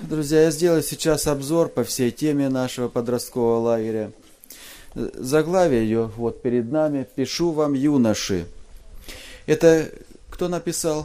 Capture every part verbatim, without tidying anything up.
Друзья, я сделаю сейчас обзор по всей теме нашего подросткового лагеря. Заглавие ее вот перед нами. «Пишу вам, юноши». Это кто написал?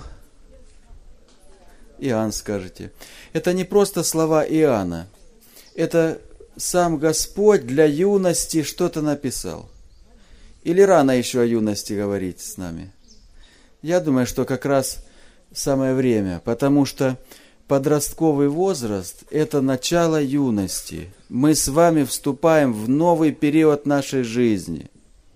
Иоанн, скажете. Это не просто слова Иоанна. Это сам Господь для юности что-то написал. Или рано еще о юности говорить с нами? Я думаю, что как раз самое время, потому что подростковый возраст – это начало юности. Мы с вами вступаем в новый период нашей жизни.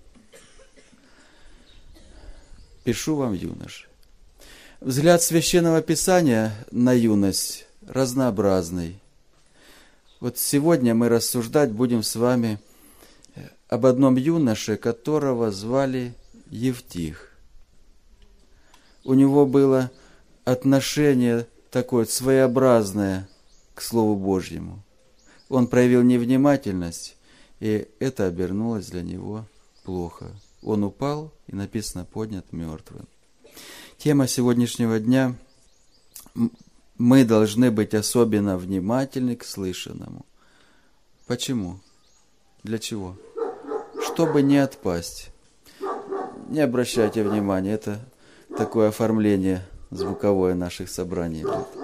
Пишу вам, юноши. Взгляд Священного Писания на юность разнообразный. Вот сегодня мы рассуждать будем с вами об одном юноше, которого звали Евтих. У него было отношение такое своеобразное к Слову Божьему. Он проявил невнимательность, и это обернулось для него плохо. Он упал, и написано, поднят мертвым. Тема сегодняшнего дня – мы должны быть особенно внимательны к слышанному. Почему? Для чего? Чтобы не отпасть. Не обращайте внимания, это такое оформление звуковое наших собраний.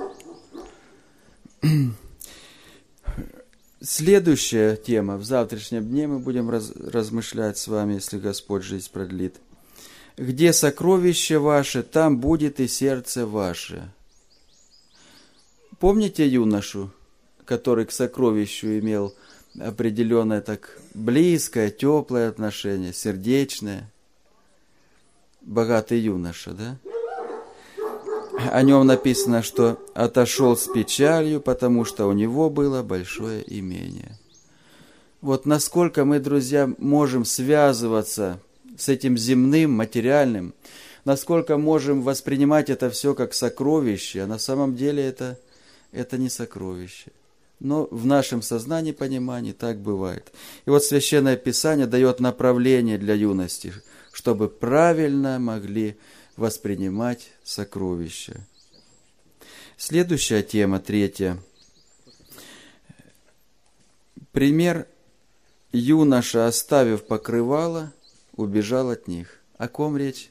Следующая тема. В завтрашнем дне мы будем раз, размышлять с вами, если Господь жизнь продлит. Где сокровище ваше, там будет и сердце ваше. Помните юношу, который к сокровищу имел определенное так близкое, теплое отношение, сердечное? Богатый юноша, да? О нем написано, что отошел с печалью, потому что у него было большое имение. Вот насколько мы, друзья, можем связываться с этим земным, материальным, насколько можем воспринимать это все как сокровище, а на самом деле это, это не сокровище. Но в нашем сознании, понимании так бывает. И вот Священное Писание дает направление для юности, чтобы правильно могли воспринимать сокровища. Следующая тема, третья. Пример: юноша, оставив покрывало, убежал от них. О ком речь?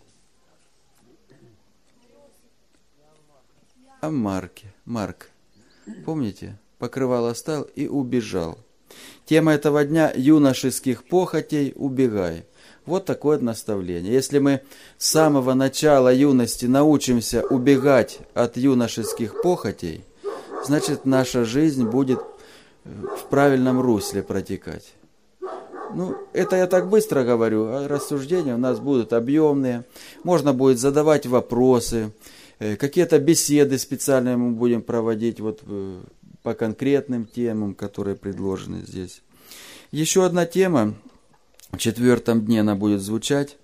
О Марке. Марк. Помните? Покрывало оставил и убежал. Тема этого дня: юношеских похотей убегай. Вот такое наставление. Если мы с самого начала юности научимся убегать от юношеских похотей, значит, наша жизнь будет в правильном русле протекать. Ну, это я так быстро говорю, а рассуждения у нас будут объемные. Можно будет задавать вопросы, какие-то беседы специальные мы будем проводить вот по конкретным темам, которые предложены здесь. Еще одна тема. В четвертом дне она будет звучать.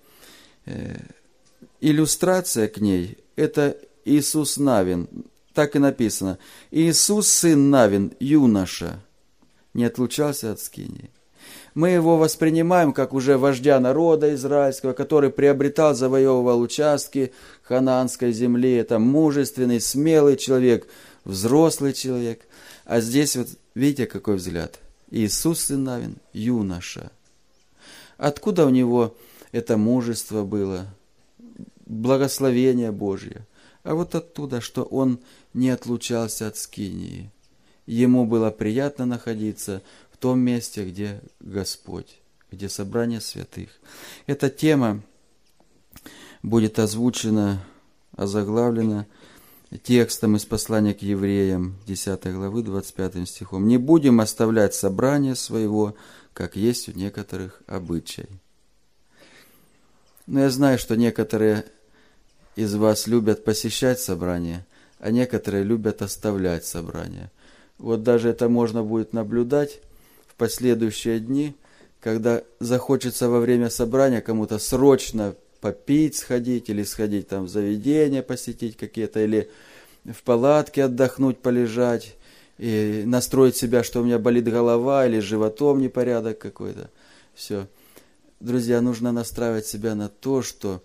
Иллюстрация к ней – это Иисус Навин. Так и написано. Иисус, сын Навин, юноша, не отлучался от скинии. Мы его воспринимаем как уже вождя народа израильского, который приобретал, завоевывал участки ханаанской земли. Это мужественный, смелый человек, взрослый человек. А здесь вот видите, какой взгляд. Иисус, сын Навин, юноша. Откуда у него это мужество было, благословение Божье? А вот оттуда, что он не отлучался от скинии. Ему было приятно находиться в том месте, где Господь, где собрание святых. Эта тема будет озвучена, озаглавлена текстом из послания к евреям, десятой главы, двадцать пятым стихом. «Не будем оставлять собрание своего, как есть у некоторых обычай». Но я знаю, что некоторые из вас любят посещать собрания, а некоторые любят оставлять собрания. Вот даже это можно будет наблюдать в последующие дни, когда захочется во время собрания кому-то срочно попить, сходить, или сходить там в заведение, посетить какие-то, или в палатке отдохнуть, полежать, и настроить себя, что у меня болит голова, или с животом непорядок какой-то. Все. Друзья, нужно настраивать себя на то, что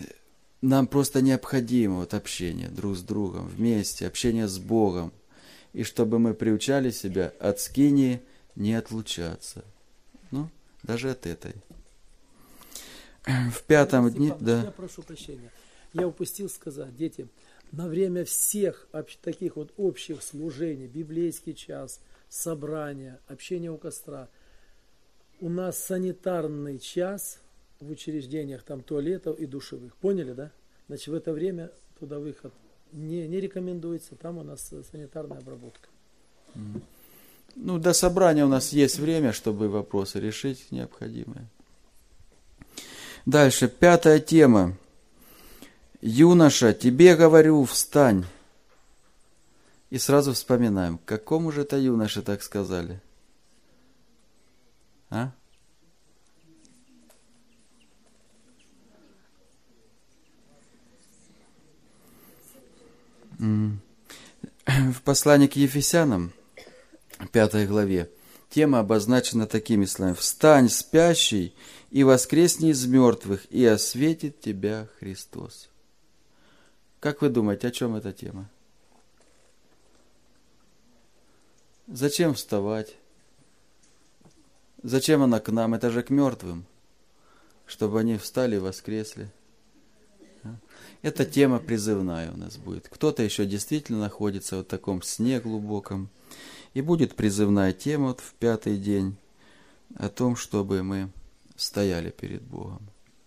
нам просто необходимо вот общение друг с другом, вместе, общение с Богом. и чтобы мы приучали себя от скинии не отлучаться. Ну, даже от этой. В пятом дне, да. Я прошу прощения. Я упустил сказать, дети, на время всех таких вот общих служений, библейский час, собрания, общение у костра, у нас санитарный час в учреждениях там туалетов и душевых. Поняли, да? Значит, в это время туда выход не, не рекомендуется. Там у нас санитарная обработка. Ну, до собрания у нас есть время, чтобы вопросы решить необходимые. Дальше, пятая тема. Юноша, тебе говорю, встань. И сразу вспоминаем, какому же это юноше так сказали? А? В послании к Ефесянам, пятой главе, тема обозначена такими словами. «Встань, спящий, и воскресни из мертвых, и осветит тебя Христос». Как вы думаете, о чем эта тема? Зачем вставать? Зачем она к нам? Это же к мертвым, чтобы они встали и воскресли. Эта тема призывная у нас будет. Кто-то еще действительно находится в таком сне глубоком. И будет призывная тема вот в пятый день о том, чтобы мы стояли перед Богом.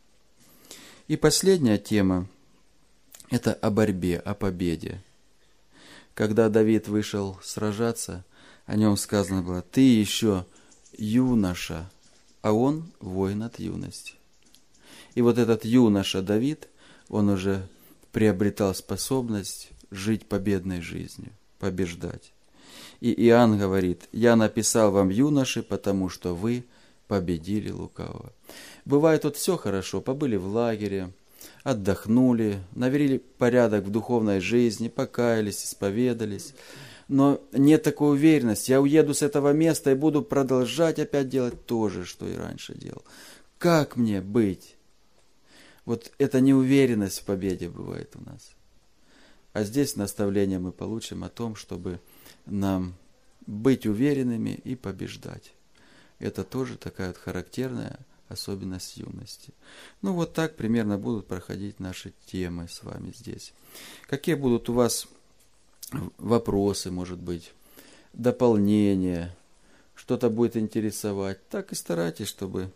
И последняя тема – это о борьбе, о победе. Когда Давид вышел сражаться, о нем сказано было: «Ты еще юноша, а он воин от юности». И вот этот юноша Давид, он уже приобретал способность жить победной жизнью, побеждать. И Иоанн говорит: «Я написал вам, юноши, потому что вы победили лукавого». Бывает, вот все хорошо, побыли в лагере, отдохнули, навели порядок в духовной жизни, покаялись, исповедались. Но нет такой уверенности. Я уеду с этого места и буду продолжать опять делать то же, что и раньше делал. Как мне быть? Вот эта неуверенность в победе бывает у нас. А здесь наставление мы получим о том, чтобы нам быть уверенными и побеждать. Это тоже такая вот характерная особенность юности. Ну вот так примерно будут проходить наши темы с вами здесь. Какие будут у вас вопросы, может быть, дополнения, что-то будет интересовать, так и старайтесь, чтобы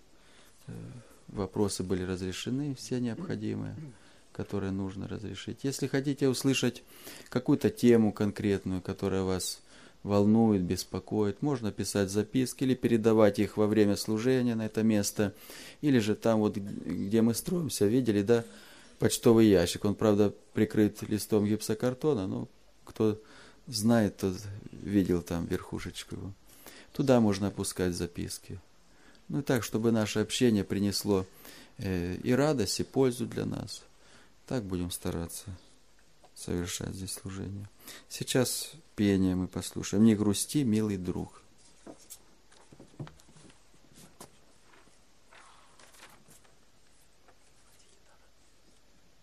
вопросы были разрешены, все необходимые, которые нужно разрешить. Если хотите услышать какую-то тему конкретную, которая вас волнует, беспокоит, можно писать записки или передавать их во время служения на это место, или же там вот, где мы строимся, видели, да, почтовый ящик, он, правда, прикрыт листом гипсокартона, но кто знает, тот видел там верхушечку его. Туда можно опускать записки. Ну и так, чтобы наше общение принесло э, и радость, и пользу для нас. Так будем стараться совершать здесь служение. Сейчас пение мы послушаем. «Не грусти, милый друг».